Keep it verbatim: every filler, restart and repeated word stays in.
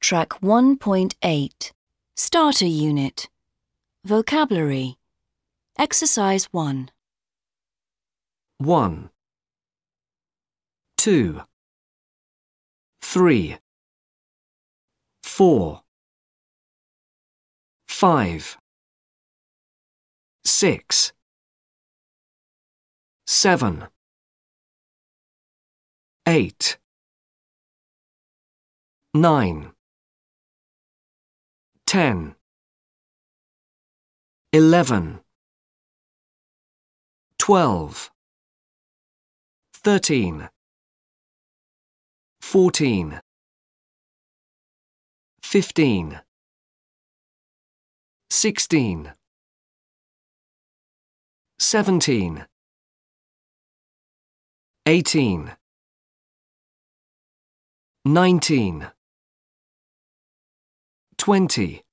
Track one point eight. Starter Unit. Vocabulary. Exercise one. One, two, three, four, five, six, seven, eight, nine, ten, eleven, twelve, thirteen, fourteen, fifteen, sixteen, seventeen, eighteen, nineteen, twenty,